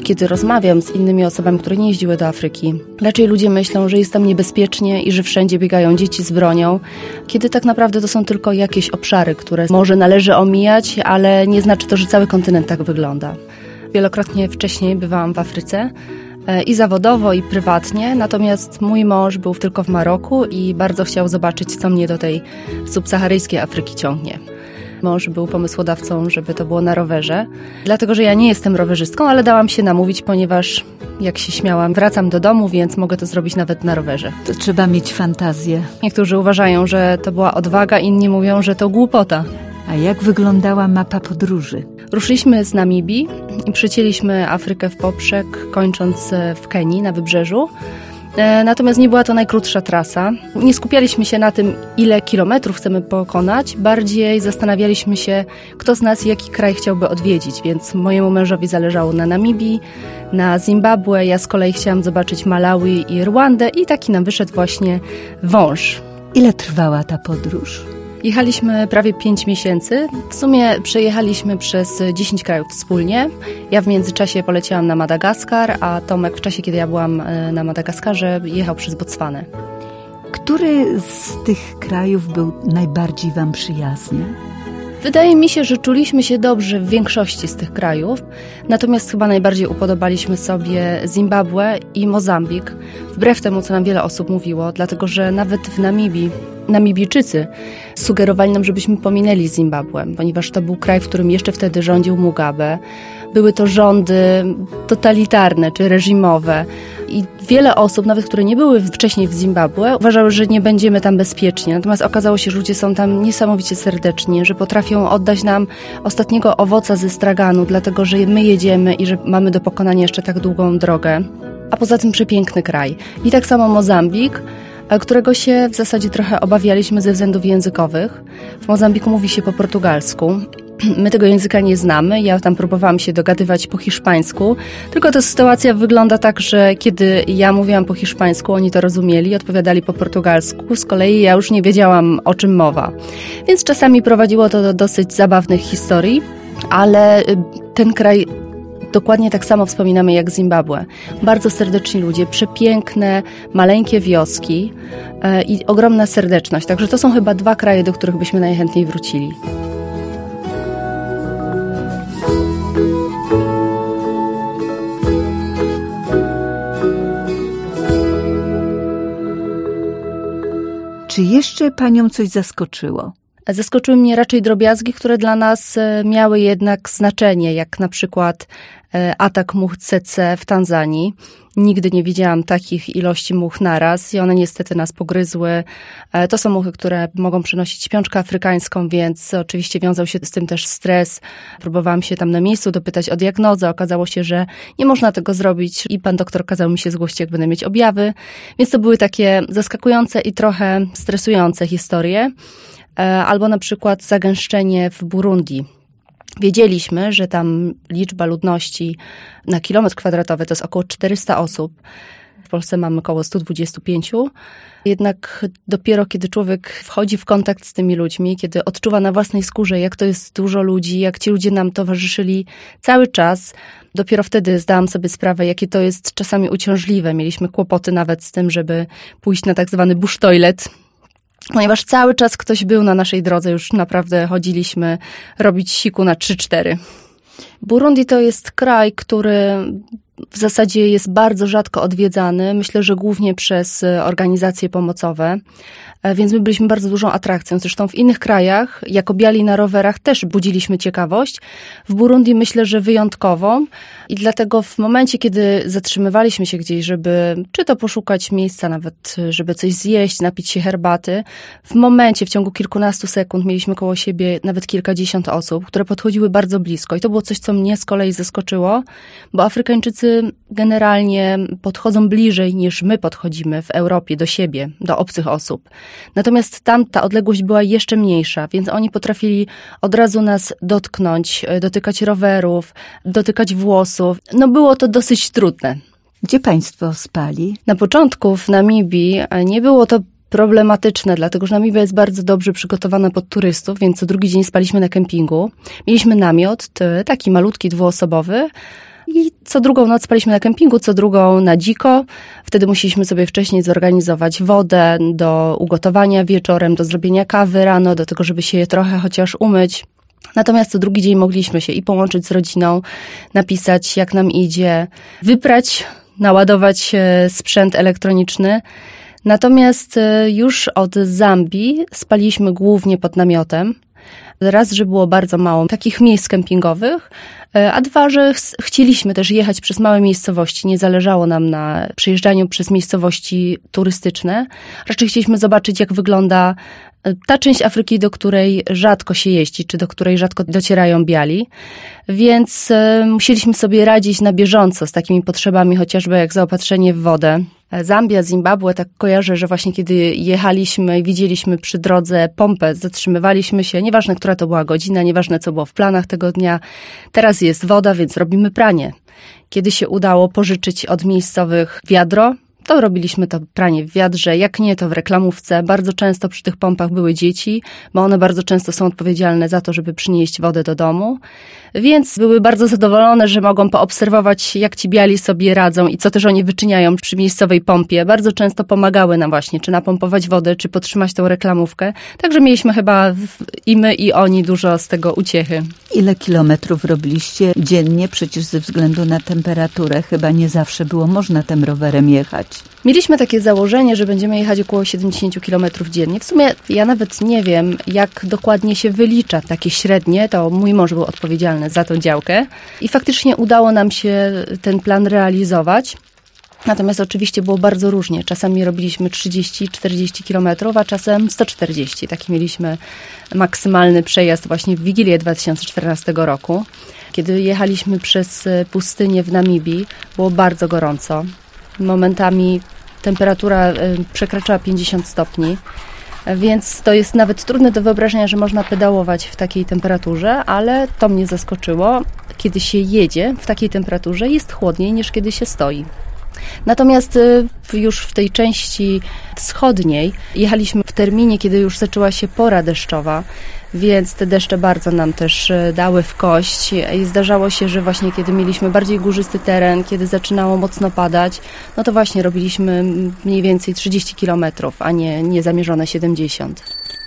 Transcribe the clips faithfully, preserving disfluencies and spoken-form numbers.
Kiedy rozmawiam z innymi osobami, które nie jeździły do Afryki, raczej ludzie myślą, że jest tam niebezpiecznie i że wszędzie biegają dzieci z bronią, kiedy tak naprawdę to są tylko jakieś obszary, które może należy omijać, ale nie znaczy to, że cały kontynent tak wygląda. Wielokrotnie wcześniej bywałam w Afryce, i zawodowo, i prywatnie, natomiast mój mąż był tylko w Maroku i bardzo chciał zobaczyć, co mnie do tej subsaharyjskiej Afryki ciągnie. Mąż był pomysłodawcą, żeby to było na rowerze, dlatego że ja nie jestem rowerzystką, ale dałam się namówić, ponieważ, jak się śmiałam, wracam do domu, więc mogę to zrobić nawet na rowerze. To trzeba mieć fantazję. Niektórzy uważają, że to była odwaga, inni mówią, że to głupota. A jak wyglądała mapa podróży? Ruszyliśmy z Namibii i przecięliśmy Afrykę w poprzek, kończąc w Kenii na wybrzeżu. Natomiast nie była to najkrótsza trasa. Nie skupialiśmy się na tym, ile kilometrów chcemy pokonać. Bardziej zastanawialiśmy się, kto z nas jaki kraj chciałby odwiedzić. Więc mojemu mężowi zależało na Namibii, na Zimbabwe. Ja z kolei chciałam zobaczyć Malawi i Rwandę i taki nam wyszedł właśnie wąż. Ile trwała ta podróż? Jechaliśmy prawie pięć miesięcy. W sumie przejechaliśmy przez dziesięć krajów wspólnie. Ja w międzyczasie poleciałam na Madagaskar, a Tomek w czasie, kiedy ja byłam na Madagaskarze, jechał przez Botswanę. Który z tych krajów był najbardziej wam przyjazny? Wydaje mi się, że czuliśmy się dobrze w większości z tych krajów, natomiast chyba najbardziej upodobaliśmy sobie Zimbabwe i Mozambik, wbrew temu, co nam wiele osób mówiło, dlatego że nawet w Namibii Namibijczycy sugerowali nam, żebyśmy pominęli Zimbabwe, ponieważ to był kraj, w którym jeszcze wtedy rządził Mugabe. Były to rządy totalitarne czy reżimowe i wiele osób, nawet które nie były wcześniej w Zimbabwe, uważały, że nie będziemy tam bezpiecznie. Natomiast okazało się, że ludzie są tam niesamowicie serdeczni, że potrafią oddać nam ostatniego owoca ze straganu, dlatego że my jedziemy i że mamy do pokonania jeszcze tak długą drogę. A poza tym przepiękny kraj. I tak samo Mozambik, którego się w zasadzie trochę obawialiśmy ze względów językowych. W Mozambiku mówi się po portugalsku. My tego języka nie znamy, ja tam próbowałam się dogadywać po hiszpańsku, tylko ta sytuacja wygląda tak, że kiedy ja mówiłam po hiszpańsku, oni to rozumieli, odpowiadali po portugalsku, z kolei ja już nie wiedziałam, o czym mowa. Więc czasami prowadziło to do dosyć zabawnych historii, ale ten kraj dokładnie tak samo wspominamy jak Zimbabwe. Bardzo serdeczni ludzie, przepiękne, maleńkie wioski i ogromna serdeczność. Także to są chyba dwa kraje, do których byśmy najchętniej wrócili. Czy jeszcze panią coś zaskoczyło? Zaskoczyły mnie raczej drobiazgi, które dla nas miały jednak znaczenie, jak na przykład atak much C C w Tanzanii. Nigdy nie widziałam takich ilości much naraz i one niestety nas pogryzły. To są muchy, które mogą przynosić śpiączkę afrykańską, więc oczywiście wiązał się z tym też stres. Próbowałam się tam na miejscu dopytać o diagnozę. Okazało się, że nie można tego zrobić i pan doktor kazał mi się zgłosić, jak będę mieć objawy. Więc to były takie zaskakujące i trochę stresujące historie. Albo na przykład zagęszczenie w Burundi. Wiedzieliśmy, że tam liczba ludności na kilometr kwadratowy to jest około czterysta osób. W Polsce mamy około sto dwadzieścia pięć. Jednak dopiero kiedy człowiek wchodzi w kontakt z tymi ludźmi, kiedy odczuwa na własnej skórze, jak to jest dużo ludzi, jak ci ludzie nam towarzyszyli cały czas, dopiero wtedy zdałam sobie sprawę, jakie to jest czasami uciążliwe. Mieliśmy kłopoty nawet z tym, żeby pójść na tak zwany bush toilet, ponieważ cały czas ktoś był na naszej drodze, już naprawdę chodziliśmy robić siku na trzy cztery. Burundi to jest kraj, który w zasadzie jest bardzo rzadko odwiedzany, myślę, że głównie przez organizacje pomocowe, więc my byliśmy bardzo dużą atrakcją. Zresztą w innych krajach, jako biali na rowerach, też budziliśmy ciekawość. W Burundi myślę, że wyjątkową i dlatego w momencie, kiedy zatrzymywaliśmy się gdzieś, żeby czy to poszukać miejsca nawet, żeby coś zjeść, napić się herbaty, w momencie, w ciągu kilkunastu sekund mieliśmy koło siebie nawet kilkadziesiąt osób, które podchodziły bardzo blisko i to było coś, co mnie z kolei zaskoczyło, bo Afrykańczycy generalnie podchodzą bliżej niż my podchodzimy w Europie do siebie, do obcych osób. Natomiast tam ta odległość była jeszcze mniejsza, więc oni potrafili od razu nas dotknąć, dotykać rowerów, dotykać włosów. No było to dosyć trudne. Gdzie państwo spali? Na początku w Namibii nie było to problematyczne, dlatego że Namibia jest bardzo dobrze przygotowana pod turystów, więc co drugi dzień spaliśmy na kempingu. Mieliśmy namiot, taki malutki, dwuosobowy, I co drugą noc spaliśmy na kempingu, co drugą na dziko. Wtedy musieliśmy sobie wcześniej zorganizować wodę do ugotowania wieczorem, do zrobienia kawy rano, do tego, żeby się je trochę chociaż umyć. Natomiast co drugi dzień mogliśmy się i połączyć z rodziną, napisać jak nam idzie, wyprać, naładować sprzęt elektroniczny. Natomiast już od Zambii spaliśmy głównie pod namiotem. Raz, że było bardzo mało takich miejsc kempingowych, a dwa, że ch- chcieliśmy też jechać przez małe miejscowości. Nie zależało nam na przejeżdżaniu przez miejscowości turystyczne. Raczej chcieliśmy zobaczyć, jak wygląda ta część Afryki, do której rzadko się jeździ, czy do której rzadko docierają biali. Więc y, musieliśmy sobie radzić na bieżąco z takimi potrzebami, chociażby jak zaopatrzenie w wodę. Zambia, Zimbabwe, tak kojarzę, że właśnie kiedy jechaliśmy i widzieliśmy przy drodze pompę, zatrzymywaliśmy się, nieważne, która to była godzina, nieważne, co było w planach tego dnia. Teraz jest woda, więc robimy pranie. Kiedy się udało pożyczyć od miejscowych wiadro, to robiliśmy to pranie w wiadrze, jak nie to w reklamówce. Bardzo często przy tych pompach były dzieci, bo one bardzo często są odpowiedzialne za to, żeby przynieść wodę do domu. Więc były bardzo zadowolone, że mogą poobserwować, jak ci biali sobie radzą i co też oni wyczyniają przy miejscowej pompie. Bardzo często pomagały nam właśnie, czy napompować wodę, czy podtrzymać tą reklamówkę. Także mieliśmy chyba i my, i oni dużo z tego uciechy. Ile kilometrów robiliście dziennie? Przecież ze względu na temperaturę chyba nie zawsze było można tym rowerem jechać. Mieliśmy takie założenie, że będziemy jechać około siedemdziesiąt kilometrów dziennie. W sumie ja nawet nie wiem, jak dokładnie się wylicza takie średnie. To mój mąż był odpowiedzialny za tą działkę. I faktycznie udało nam się ten plan realizować. Natomiast oczywiście było bardzo różnie. Czasami robiliśmy trzydzieści czterdzieści kilometrów, a czasem sto czterdzieści. Taki mieliśmy maksymalny przejazd właśnie w Wigilię dwa tysiące czternastego roku. Kiedy jechaliśmy przez pustynię w Namibii, było bardzo gorąco. Momentami temperatura przekraczała pięćdziesiąt stopni, więc to jest nawet trudne do wyobrażenia, że można pedałować w takiej temperaturze, ale to mnie zaskoczyło. Kiedy się jedzie w takiej temperaturze, jest chłodniej niż kiedy się stoi. Natomiast już w tej części wschodniej jechaliśmy w terminie, kiedy już zaczęła się pora deszczowa, więc te deszcze bardzo nam też dały w kość i zdarzało się, że właśnie kiedy mieliśmy bardziej górzysty teren, kiedy zaczynało mocno padać, no to właśnie robiliśmy mniej więcej trzydzieści kilometrów, a nie niezamierzone siedemdziesiąt.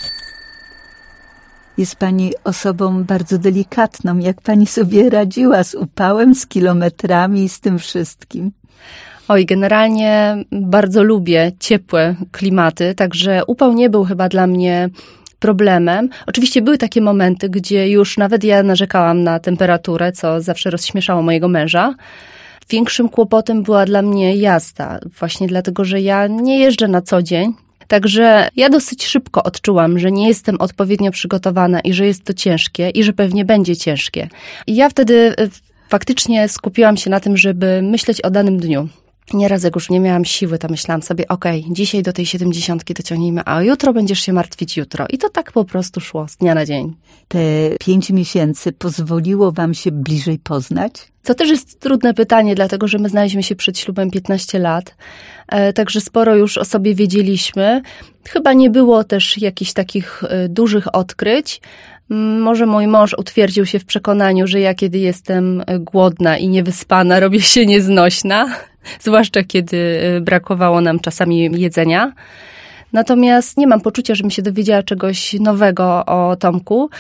Jest pani osobą bardzo delikatną. Jak pani sobie radziła z upałem, z kilometrami i z tym wszystkim? Oj, generalnie bardzo lubię ciepłe klimaty, także upał nie był chyba dla mnie problemem. Oczywiście były takie momenty, gdzie już nawet ja narzekałam na temperaturę, co zawsze rozśmieszało mojego męża. Większym kłopotem była dla mnie jazda, właśnie dlatego, że ja nie jeżdżę na co dzień. Także ja dosyć szybko odczułam, że nie jestem odpowiednio przygotowana i że jest to ciężkie i że pewnie będzie ciężkie. I ja wtedy faktycznie skupiłam się na tym, żeby myśleć o danym dniu. Nieraz jak już nie miałam siły, to myślałam sobie, okej, okay, dzisiaj do tej siedemdziesiątki dociągnijmy, a jutro będziesz się martwić jutro. I to tak po prostu szło z dnia na dzień. Te pięć miesięcy pozwoliło wam się bliżej poznać? To też jest trudne pytanie, dlatego że my znaliśmy się przed ślubem piętnaście lat, także sporo już o sobie wiedzieliśmy. Chyba nie było też jakichś takich dużych odkryć. Może mój mąż utwierdził się w przekonaniu, że ja kiedy jestem głodna i niewyspana, robię się nieznośna, zwłaszcza kiedy brakowało nam czasami jedzenia. Natomiast nie mam poczucia, żebym się dowiedziała czegoś nowego o Tomku,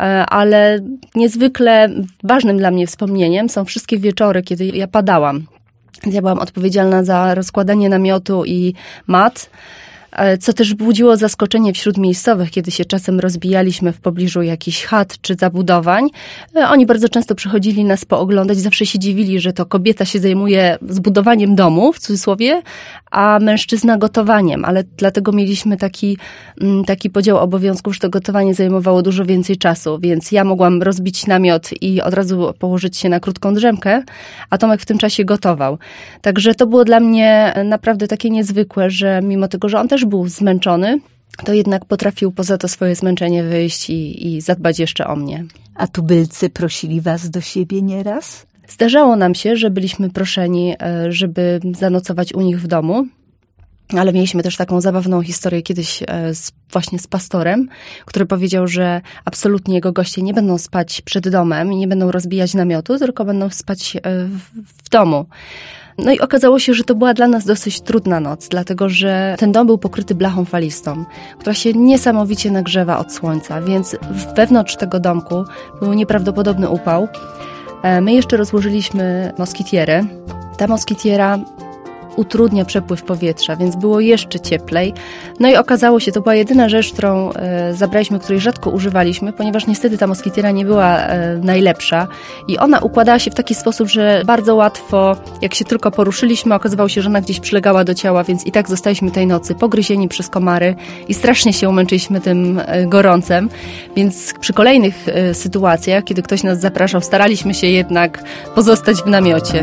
ale niezwykle ważnym dla mnie wspomnieniem są wszystkie wieczory, kiedy ja padałam. Ja byłam odpowiedzialna za rozkładanie namiotu i mat, co też budziło zaskoczenie wśród miejscowych, kiedy się czasem rozbijaliśmy w pobliżu jakichś chat czy zabudowań. Oni bardzo często przychodzili nas pooglądać, zawsze się dziwili, że to kobieta się zajmuje zbudowaniem domu, w cudzysłowie, a mężczyzna gotowaniem, ale dlatego mieliśmy taki, taki podział obowiązków, że to gotowanie zajmowało dużo więcej czasu, więc ja mogłam rozbić namiot i od razu położyć się na krótką drzemkę, a Tomek w tym czasie gotował. Także to było dla mnie naprawdę takie niezwykłe, że mimo tego, że on też był zmęczony, to jednak potrafił poza to swoje zmęczenie wyjść i, i zadbać jeszcze o mnie. A tubylcy prosili was do siebie nieraz? Zdarzało nam się, że byliśmy proszeni, żeby zanocować u nich w domu. Ale mieliśmy też taką zabawną historię kiedyś z, właśnie z pastorem, który powiedział, że absolutnie jego goście nie będą spać przed domem i nie będą rozbijać namiotu, tylko będą spać w, w domu. No i okazało się, że to była dla nas dosyć trudna noc, dlatego że ten dom był pokryty blachą falistą, która się niesamowicie nagrzewa od słońca, więc wewnątrz tego domku był nieprawdopodobny upał. My jeszcze rozłożyliśmy moskitierę. Ta moskitiera utrudnia przepływ powietrza, więc było jeszcze cieplej. No i okazało się, to była jedyna rzecz, którą e, zabraliśmy, której rzadko używaliśmy, ponieważ niestety ta moskitiera nie była e, najlepsza i ona układała się w taki sposób, że bardzo łatwo, jak się tylko poruszyliśmy, okazywało się, że ona gdzieś przylegała do ciała, więc i tak zostaliśmy tej nocy pogryzieni przez komary i strasznie się umęczyliśmy tym e, gorącem, więc przy kolejnych e, sytuacjach, kiedy ktoś nas zapraszał, staraliśmy się jednak pozostać w namiocie.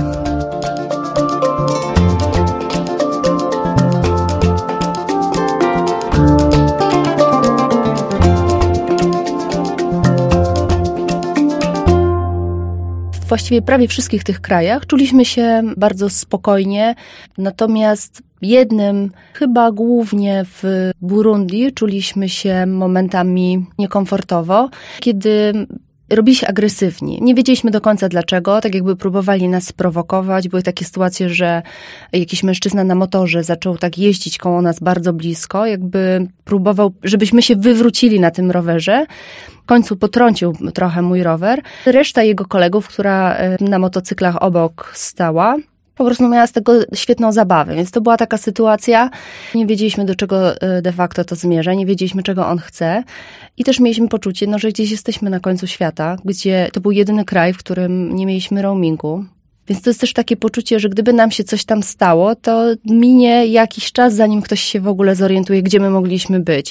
Właściwie prawie wszystkich tych krajach czuliśmy się bardzo spokojnie, natomiast jednym, chyba głównie w Burundi, czuliśmy się momentami niekomfortowo, kiedy robili się agresywni. Nie wiedzieliśmy do końca dlaczego, tak jakby próbowali nas sprowokować. Były takie sytuacje, że jakiś mężczyzna na motorze zaczął tak jeździć koło nas bardzo blisko, jakby próbował, żebyśmy się wywrócili na tym rowerze. W końcu potrącił trochę mój rower. Reszta jego kolegów, która na motocyklach obok stała, po prostu miała z tego świetną zabawę, więc to była taka sytuacja, nie wiedzieliśmy do czego de facto to zmierza, nie wiedzieliśmy czego on chce i też mieliśmy poczucie, no, że gdzieś jesteśmy na końcu świata, gdzie to był jedyny kraj, w którym nie mieliśmy roamingu. Więc to jest też takie poczucie, że gdyby nam się coś tam stało, to minie jakiś czas, zanim ktoś się w ogóle zorientuje, gdzie my mogliśmy być.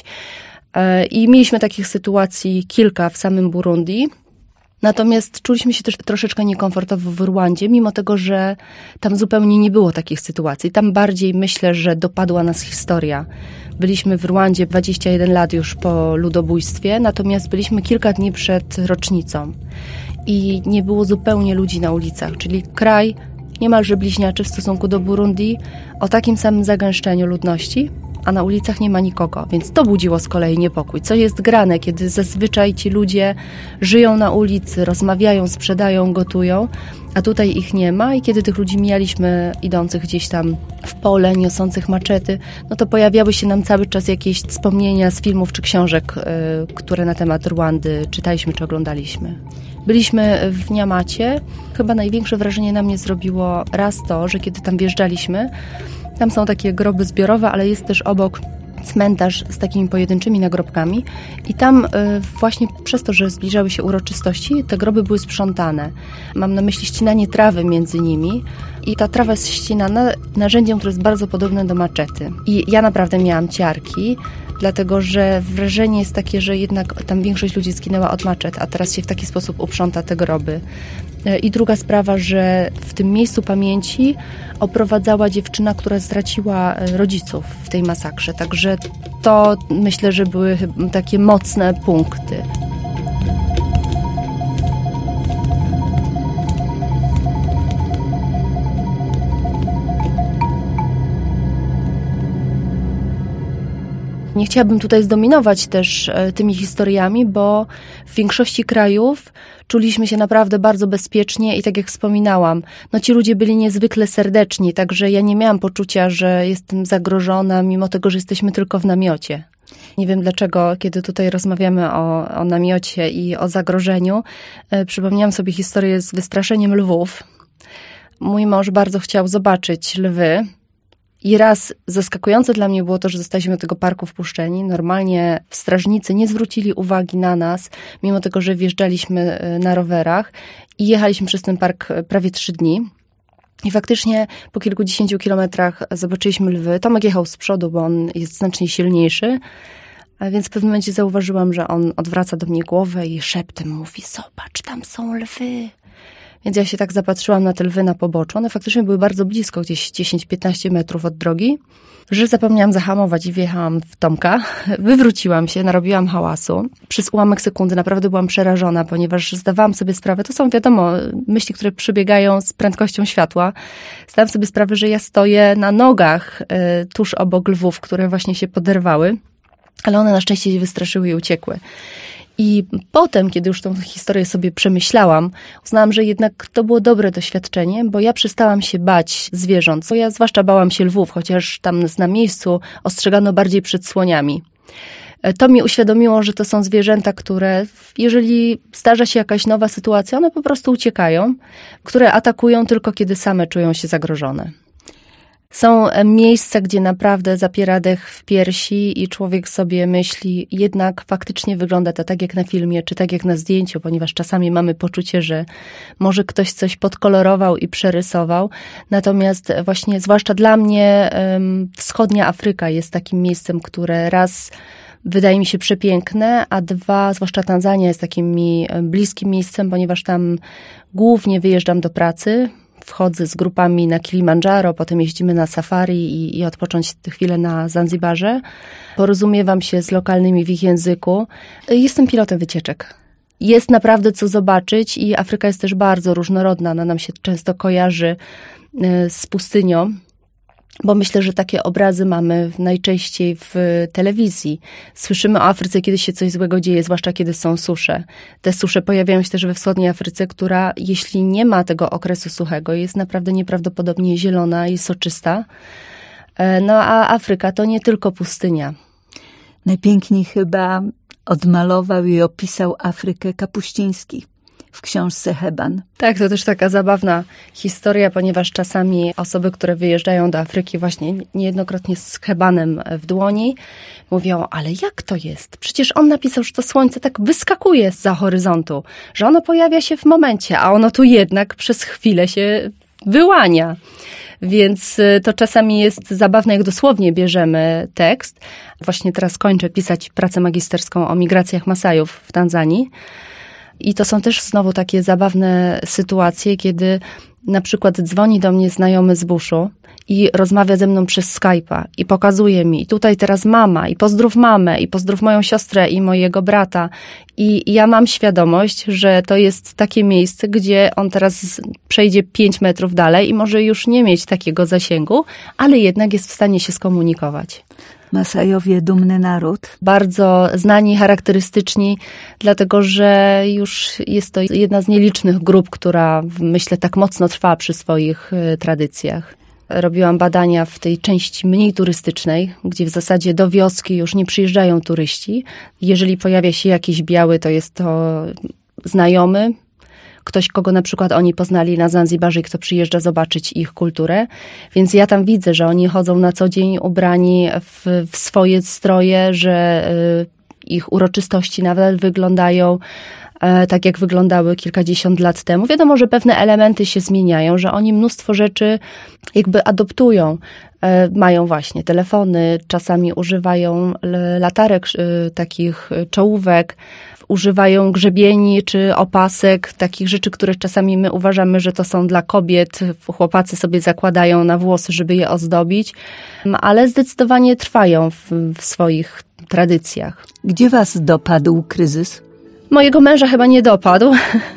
I mieliśmy takich sytuacji kilka w samym Burundi. Natomiast czuliśmy się też troszeczkę niekomfortowo w Rwandzie, mimo tego, że tam zupełnie nie było takich sytuacji. Tam bardziej myślę, że dopadła nas historia. Byliśmy w Rwandzie dwadzieścia jeden lat już po ludobójstwie, natomiast byliśmy kilka dni przed rocznicą i nie było zupełnie ludzi na ulicach, czyli kraj niemalże bliźniaczy w stosunku do Burundi o takim samym zagęszczeniu ludności, a na ulicach nie ma nikogo, więc to budziło z kolei niepokój. Co jest grane, kiedy zazwyczaj ci ludzie żyją na ulicy, rozmawiają, sprzedają, gotują, a tutaj ich nie ma i kiedy tych ludzi mijaliśmy idących gdzieś tam w pole, niosących maczety, no to pojawiały się nam cały czas jakieś wspomnienia z filmów czy książek, y, które na temat Rwandy czytaliśmy czy oglądaliśmy. Byliśmy w Niamacie. Chyba największe wrażenie na mnie zrobiło raz to, że kiedy tam wjeżdżaliśmy, tam są takie groby zbiorowe, ale jest też obok cmentarz z takimi pojedynczymi nagrobkami i tam y, właśnie przez to, że zbliżały się uroczystości, te groby były sprzątane. Mam na myśli ścinanie trawy między nimi i ta trawa jest ścinana narzędziem, które jest bardzo podobne do maczety. I ja naprawdę miałam ciarki, dlatego że wrażenie jest takie, że jednak tam większość ludzi zginęła od maczet, a teraz się w taki sposób uprząta te groby. I druga sprawa, że w tym miejscu pamięci oprowadzała dziewczyna, która straciła rodziców w tej masakrze. Także to myślę, że były takie mocne punkty. Nie chciałabym tutaj zdominować też tymi historiami, bo w większości krajów czuliśmy się naprawdę bardzo bezpiecznie i tak jak wspominałam, no ci ludzie byli niezwykle serdeczni, także ja nie miałam poczucia, że jestem zagrożona, mimo tego, że jesteśmy tylko w namiocie. Nie wiem dlaczego, kiedy tutaj rozmawiamy o, o namiocie i o zagrożeniu, e, przypomniałam sobie historię z wystraszeniem lwów. Mój mąż bardzo chciał zobaczyć lwy. I raz zaskakujące dla mnie było to, że zostaliśmy do tego parku wpuszczeni. Normalnie strażnicy nie zwrócili uwagi na nas, mimo tego, że wjeżdżaliśmy na rowerach i jechaliśmy przez ten park prawie trzy dni. I faktycznie po kilkudziesięciu kilometrach zobaczyliśmy lwy. Tomek jechał z przodu, bo on jest znacznie silniejszy. A więc w pewnym momencie zauważyłam, że on odwraca do mnie głowę i szeptem mówi: zobacz, tam są lwy. Więc ja się tak zapatrzyłam na te lwy na poboczu. One faktycznie były bardzo blisko, gdzieś dziesięć piętnaście metrów od drogi, że zapomniałam zahamować i wjechałam w Tomka. Wywróciłam się, narobiłam hałasu. Przez ułamek sekundy naprawdę byłam przerażona, ponieważ zdawałam sobie sprawę, to są wiadomo myśli, które przebiegają z prędkością światła. Zdałam sobie sprawę, że ja stoję na nogach y, tuż obok lwów, które właśnie się poderwały, ale one na szczęście się wystraszyły i uciekły. I potem, kiedy już tą historię sobie przemyślałam, uznałam, że jednak to było dobre doświadczenie, bo ja przestałam się bać zwierząt. Bo ja zwłaszcza bałam się lwów, chociaż tam na miejscu ostrzegano bardziej przed słoniami. To mi uświadomiło, że to są zwierzęta, które, jeżeli zdarza się jakaś nowa sytuacja, one po prostu uciekają, które atakują tylko kiedy same czują się zagrożone. Są miejsca, gdzie naprawdę zapiera dech w piersi i człowiek sobie myśli, jednak faktycznie wygląda to tak jak na filmie, czy tak jak na zdjęciu, ponieważ czasami mamy poczucie, że może ktoś coś podkolorował i przerysował. Natomiast właśnie, zwłaszcza dla mnie, wschodnia Afryka jest takim miejscem, które raz wydaje mi się przepiękne, a dwa, zwłaszcza Tanzania jest takim mi bliskim miejscem, ponieważ tam głównie wyjeżdżam do pracy. Wchodzę z grupami na Kilimandżaro, potem jeździmy na safari i, i odpocząć chwilę na Zanzibarze. Porozumiewam się z lokalnymi w ich języku. Jestem pilotem wycieczek. Jest naprawdę co zobaczyć i Afryka jest też bardzo różnorodna. Ona nam się często kojarzy z pustynią, bo myślę, że takie obrazy mamy najczęściej w telewizji. Słyszymy o Afryce, kiedy się coś złego dzieje, zwłaszcza kiedy są susze. Te susze pojawiają się też we wschodniej Afryce, która, jeśli nie ma tego okresu suchego, jest naprawdę nieprawdopodobnie zielona i soczysta. No a Afryka to nie tylko pustynia. Najpiękniej chyba odmalował i opisał Afrykę Kapuściński w książce Heban. Tak, to też taka zabawna historia, ponieważ czasami osoby, które wyjeżdżają do Afryki właśnie niejednokrotnie z hebanem w dłoni, mówią, ale jak to jest? Przecież on napisał, że to słońce tak wyskakuje zza horyzontu, że ono pojawia się w momencie, a ono tu jednak przez chwilę się wyłania. Więc to czasami jest zabawne, jak dosłownie bierzemy tekst. Właśnie teraz kończę pisać pracę magisterską o migracjach Masajów w Tanzanii. I to są też znowu takie zabawne sytuacje, kiedy na przykład dzwoni do mnie znajomy z buszu i rozmawia ze mną przez Skype'a i pokazuje mi, i tutaj teraz mama, i pozdrów mamę, i pozdrów moją siostrę i mojego brata. I ja mam świadomość, że to jest takie miejsce, gdzie on teraz przejdzie pięć metrów dalej i może już nie mieć takiego zasięgu, ale jednak jest w stanie się skomunikować. Masajowie, dumny naród. Bardzo znani, charakterystyczni, dlatego że już jest to jedna z nielicznych grup, która, myślę, tak mocno trwa przy swoich tradycjach. Robiłam badania w tej części mniej turystycznej, gdzie w zasadzie do wioski już nie przyjeżdżają turyści. Jeżeli pojawia się jakiś biały, to jest to znajomy, ktoś, kogo na przykład oni poznali na Zanzibarze i kto przyjeżdża zobaczyć ich kulturę. Więc ja tam widzę, że oni chodzą na co dzień ubrani w, w swoje stroje, że y, ich uroczystości nawet wyglądają y, tak, jak wyglądały kilkadziesiąt lat temu. Wiadomo, że pewne elementy się zmieniają, że oni mnóstwo rzeczy jakby adoptują. Y, mają właśnie telefony, czasami używają latarek, y, takich czołówek, używają grzebieni czy opasek, takich rzeczy, które czasami my uważamy, że to są dla kobiet. Chłopacy sobie zakładają na włosy, żeby je ozdobić, ale zdecydowanie trwają w, w swoich tradycjach. Gdzie was dopadł kryzys? Mojego męża chyba nie dopadł.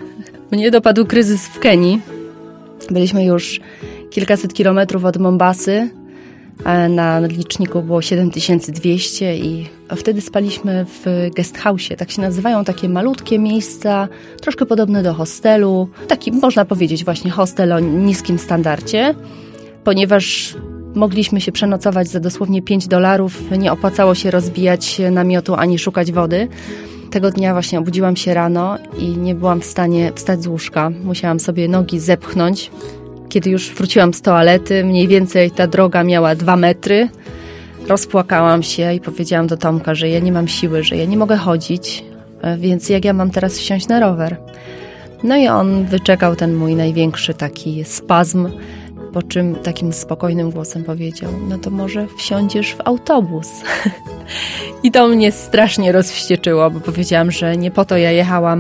Mnie dopadł kryzys w Kenii. Byliśmy już kilkaset kilometrów od Mombasy. Na liczniku było siedem tysięcy dwieście i wtedy spaliśmy w guest house'ie. Tak się nazywają takie malutkie miejsca, troszkę podobne do hostelu. Taki, można powiedzieć, właśnie hostel o niskim standardzie, ponieważ mogliśmy się przenocować za dosłownie pięć dolarów. Nie opłacało się rozbijać namiotu ani szukać wody. Tego dnia właśnie obudziłam się rano i nie byłam w stanie wstać z łóżka. Musiałam sobie nogi zepchnąć. Kiedy już wróciłam z toalety, mniej więcej ta droga miała dwa metry. Rozpłakałam się i powiedziałam do Tomka, że ja nie mam siły, że ja nie mogę chodzić, więc jak ja mam teraz wsiąść na rower? No i on wyczekał ten mój największy taki spazm, po czym takim spokojnym głosem powiedział, no to może wsiądziesz w autobus. I to mnie strasznie rozwścieczyło, bo powiedziałam, że nie po to ja jechałam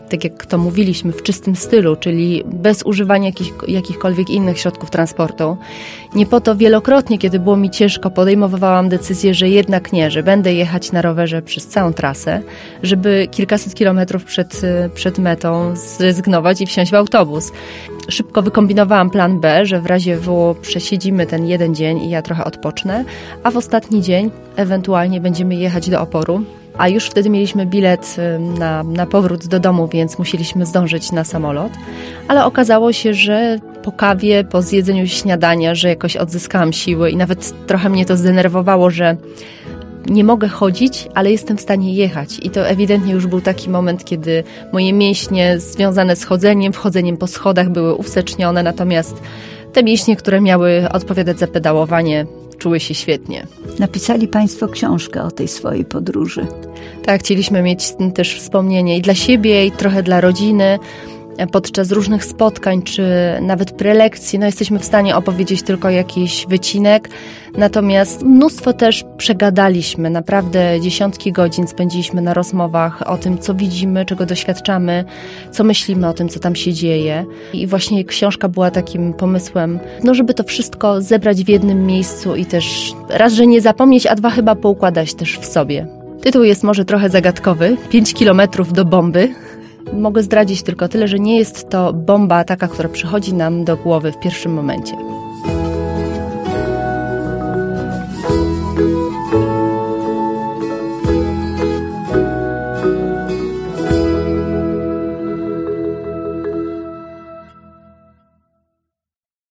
tak jak to mówiliśmy, w czystym stylu, czyli bez używania jakich, jakichkolwiek innych środków transportu. Nie po to wielokrotnie, kiedy było mi ciężko, podejmowałam decyzję, że jednak nie, że będę jechać na rowerze przez całą trasę, żeby kilkaset kilometrów przed, przed metą zrezygnować i wsiąść w autobus. Szybko wykombinowałam plan B, że w razie W przesiedzimy ten jeden dzień i ja trochę odpocznę, a w ostatni dzień ewentualnie będziemy jechać do Oporu. A już wtedy mieliśmy bilet na, na powrót do domu, więc musieliśmy zdążyć na samolot. Ale okazało się, że po kawie, po zjedzeniu śniadania, że jakoś odzyskałam siły i nawet trochę mnie to zdenerwowało, że nie mogę chodzić, ale jestem w stanie jechać. I to ewidentnie już był taki moment, kiedy moje mięśnie związane z chodzeniem, wchodzeniem po schodach były uwstecznione, natomiast te mięśnie, które miały odpowiadać za pedałowanie, czuły się świetnie. Napisali Państwo książkę o tej swojej podróży. Tak, chcieliśmy mieć też wspomnienie i dla siebie, i trochę dla rodziny. Podczas różnych spotkań, czy nawet prelekcji, no jesteśmy w stanie opowiedzieć tylko jakiś wycinek, natomiast mnóstwo też przegadaliśmy, naprawdę dziesiątki godzin spędziliśmy na rozmowach o tym, co widzimy, czego doświadczamy, co myślimy o tym, co tam się dzieje. I właśnie książka była takim pomysłem, no żeby to wszystko zebrać w jednym miejscu i też raz, że nie zapomnieć, a dwa chyba poukładać też w sobie. Tytuł jest może trochę zagadkowy, pięć kilometrów do bomby. Mogę zdradzić tylko tyle, że nie jest to bomba taka, która przychodzi nam do głowy w pierwszym momencie.